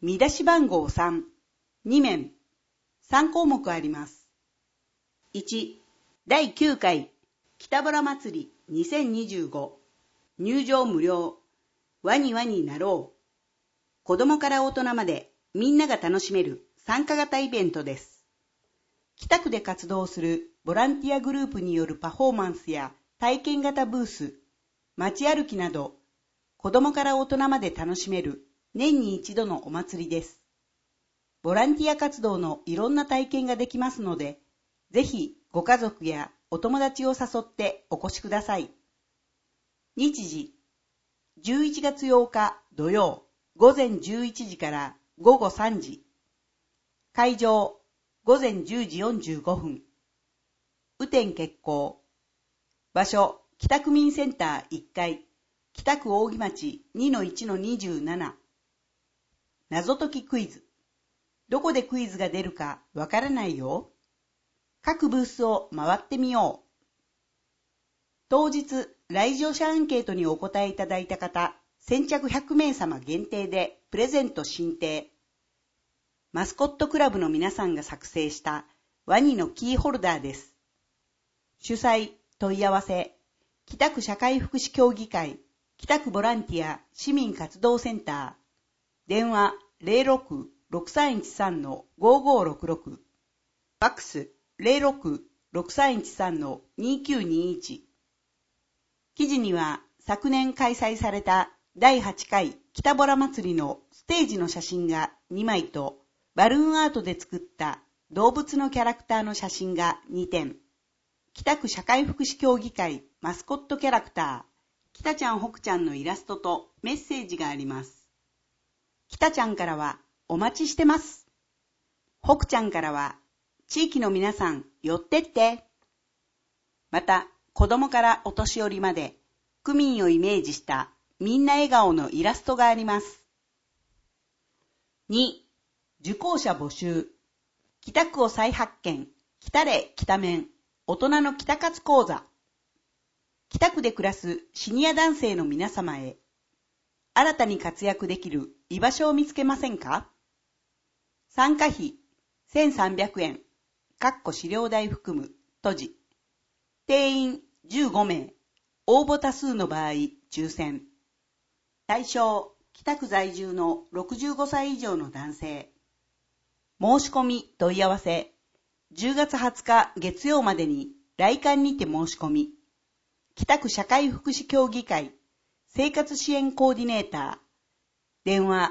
見出し番号3、2面、3項目あります。1、第9回北ボラ祭り2025、入場無料、ワニワニなろう。子供から大人までみんなが楽しめる参加型イベントです。北区で活動するボランティアグループによるパフォーマンスや体験型ブース、街歩きなど、子供から大人まで楽しめる年に一度のお祭りです。ボランティア活動のいろんな体験ができますので、ぜひご家族やお友達を誘ってお越しください。日時、11月8日土曜午前11時から午後3時。会場、午前10時45分。雨天決行。場所、北区民センター1階、北区扇町 2-1-27。謎解きクイズ。どこでクイズが出るかわからないよ。各ブースを回ってみよう。当日、来場者アンケートにお答えいただいた方、先着100名様限定でプレゼント進呈。マスコットクラブの皆さんが作成したワニのキーホルダーです。主催、問い合わせ、北区社会福祉協議会、北区ボランティア市民活動センター、電話06-6313-5566、ファックス06-6313-2921。記事には昨年開催された第8回北ボラ祭りのステージの写真が2枚と、バルーンアートで作った動物のキャラクターの写真が2点、北区社会福祉協議会マスコットキャラクター、北ちゃんほくちゃんのイラストとメッセージがあります。北ちゃんからは、お待ちしてます。ほくちゃんからは、地域の皆さん寄ってって。また、子供からお年寄りまで、区民をイメージしたみんな笑顔のイラストがあります。2、受講者募集。北区を再発見、北れ北面、大人の北活講座。北区で暮らすシニア男性の皆様へ、新たに活躍できる居場所を見つけませんか？参加費1300円、資料代含む、閉じ。定員15名、応募多数の場合、抽選。対象、北区在住の65歳以上の男性。申し込み問い合わせ、10月20日月曜までに来館にて申し込み。北区社会福祉協議会生活支援コーディネーター、電話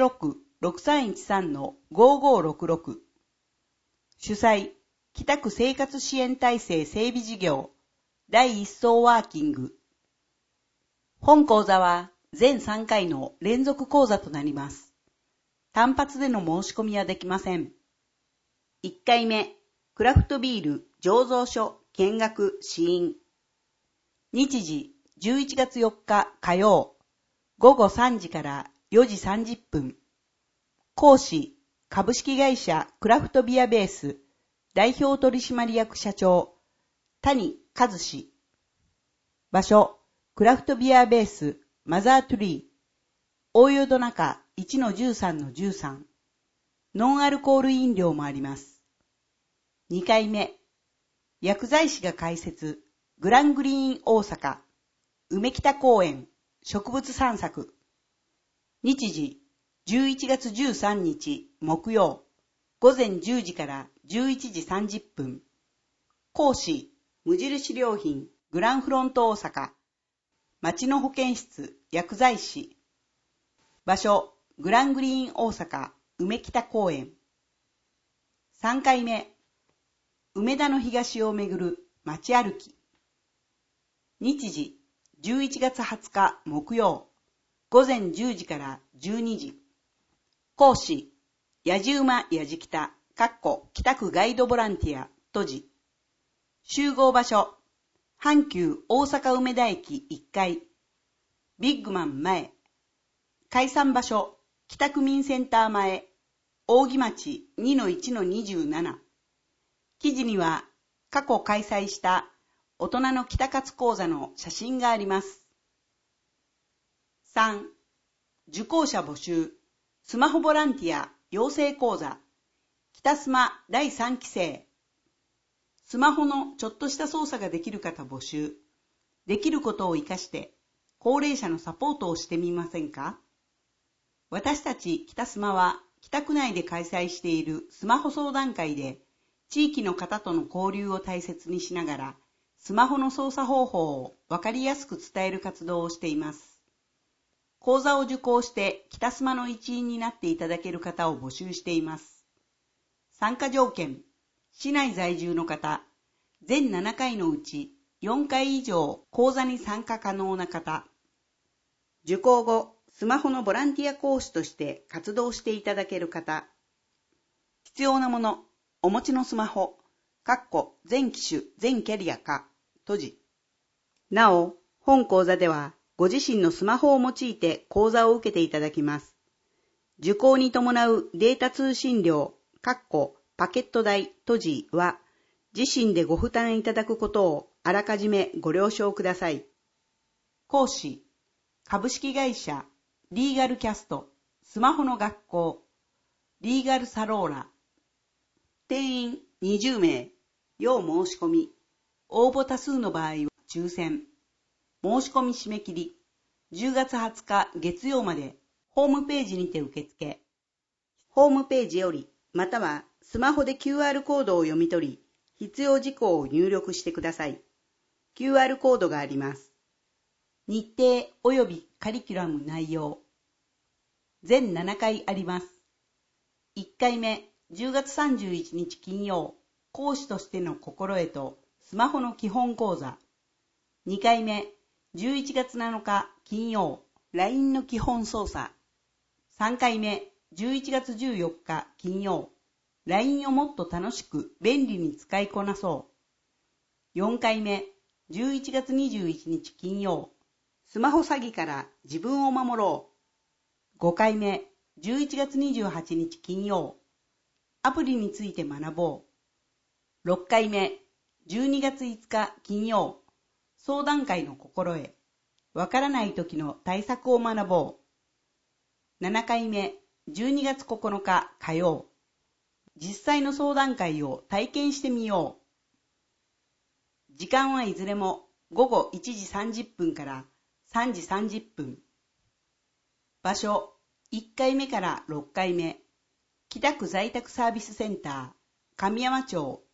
06-6313-5566。主催、北区生活支援体制整備事業第一層ワーキング。本講座は全3回の連続講座となります。単発での申し込みはできません。1回目、クラフトビール醸造所見学試飲。日時、11月4日火曜、午後3時から4時30分。講師、株式会社クラフトビアベース代表取締役社長、谷和志。場所、クラフトビアベースマザートゥリー、大淀中 1-13-13。ノンアルコール飲料もあります。2回目、薬剤師が開設、グラングリーン大阪、梅北公園、植物散策。日時、11月13日木曜、午前10時から11時30分。講師、無印良品、グランフロント大阪、町の保健室、薬剤師。場所、グラングリーン大阪、梅北公園。3回目、梅田の東をめぐる街歩き。日時、11月20日木曜、午前10時から12時。講師、やじ馬やじきた、北区ガイドボランティア、閉じ。集合場所、阪急大阪梅田駅1階、ビッグマン前。解散場所、北区民センター前、扇町 2-1-27。記事には、過去開催した大人の北活講座の写真があります。3、受講者募集。 スマホボランティア養成講座北スマ第3期生。スマホのちょっとした操作ができる方募集。できることを活かして高齢者のサポートをしてみませんか？私たち北スマは北区内で開催しているスマホ相談会で地域の方との交流を大切にしながらスマホの操作方法をわかりやすく伝える活動をしています。講座を受講して北スマの一員になっていただける方を募集しています。参加条件、市内在住の方、全7回のうち4回以上講座に参加可能な方、受講後、スマホのボランティア講師として活動していただける方、必要なもの、お持ちのスマホ、全機種、全キャリアか、閉じ。なお、本講座では、ご自身のスマホを用いて講座を受けていただきます。受講に伴うデータ通信料、パケット代、閉じは、自身でご負担いただくことをあらかじめご了承ください。講師、株式会社、リーガルキャスト、スマホの学校、リーガルサローラ。定員20名、要申し込み。応募多数の場合は抽選。申し込み締め切り、10月20日月曜まで、ホームページにて受付。ホームページより、またはスマホで QR コードを読み取り、必要事項を入力してください。QR コードがあります。日程及びカリキュラム内容。全7回あります。1回目、10月31日金曜、講師としての心得とスマホの基本講座。2回目、11月7日金曜、LINE の基本操作。3回目、11月14日金曜、LINE をもっと楽しく便利に使いこなそう。4回目、11月21日金曜、スマホ詐欺から自分を守ろう。5回目、11月28日金曜、アプリについて学ぼう。6回目、12月5日金曜、相談会の心得。わからない時の対策を学ぼう。7回目、12月9日火曜、実際の相談会を体験してみよう。時間はいずれも午後1時30分から3時30分。場所、1回目から6回目、北区在宅サービスセンター、神山町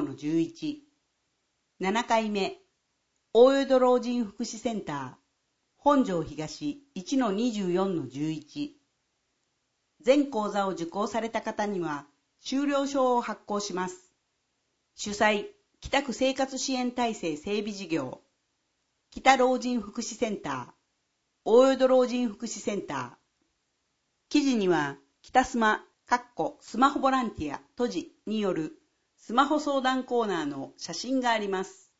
15-11。7回目、大淀老人福祉センター、本庄東 1-24-11。全講座を受講された方には、修了証を発行します。主催、北区生活支援体制整備事業、北老人福祉センター、大淀老人福祉センター。記事には、北スマ、スマホボランティア、閉じによるスマホ相談コーナーの写真があります。